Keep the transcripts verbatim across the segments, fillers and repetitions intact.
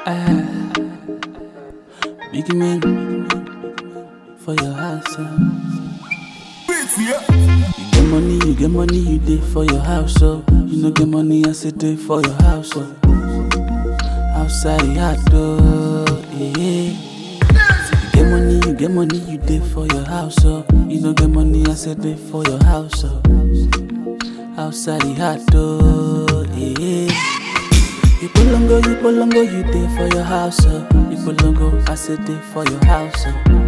Ah, big man for your house. Uh. You get money, you get money, you did for your house. So you no get money, I say day for your house. So outside the hot door, yeah. You get money, you get money, you did for your house. So you no get money, I say day for your house. So outside the hot door, yeah. You polongo, you polongo, you did for your house. Uh. You polongo, I said day for your house.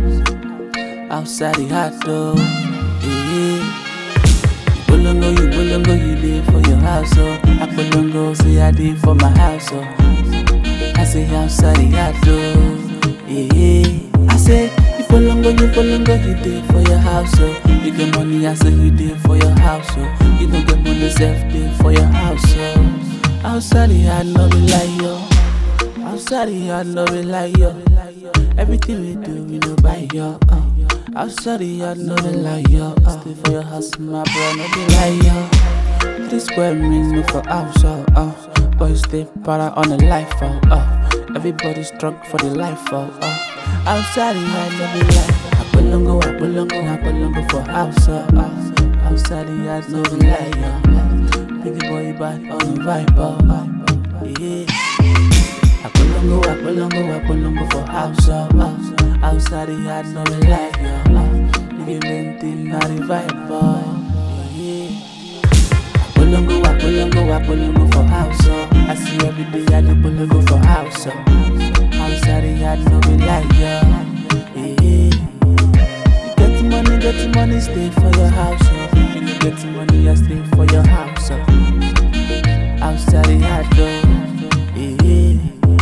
Uh. Outside the hot door, yeah. You polongo, you polongo, you did for your house. Uh. I polongo, say I did for my house. Uh. I say outside the hot door, yeah. I say you polongo, you polongo, you did for your house. Uh. You get money, I say you did for your house. Uh. You don't get money, self did for your house. Uh. Outside the yard, no be like yo. Outside the yard, no be like yo. Everything we do, we no buy yo. Uh. Outside the yard, no be like yo. Uh. Stay for your house, my bro, no be like yo. This square means no for house, uh. uh. Boys stay para on the life, uh. uh. Everybody struggle for the life, uh. uh. Outside the yard, no be like. I belongo, I belongo, I belongo for house, uh. uh. Outside the yard, no be like yo. Biggie boy back on the vibe, uh, yeah. I polongo, I polongo, I polongo for house, uh, uh. Outside the yard, no me like, yo, uh. Biggie man thing, not the vibe, uh, yeah. I polongo, I polongo, I polongo for house, uh. I see every day I do polongo for house, uh. Outside the yard, no me like, yo, yeah. You get the money, get the money, stay for your house, uh. You no get the money, I stay for your house, uh. Outside the hot door, yeah.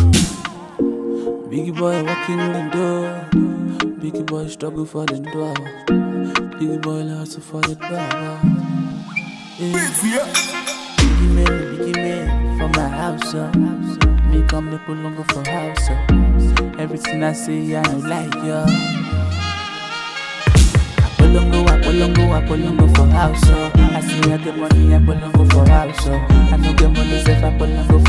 Biggie boy walking in the door. Biggie boy struggle for the door. Biggie boy hustle for the door, yeah. Biggie man, biggie man for my house, uh. Me come the polongo for house, uh. Everything I say I don't like, yo. Polongo, I polongo, I polongo for house, uh. I see I get money, I polongo for house, uh. I no get money, if I polongo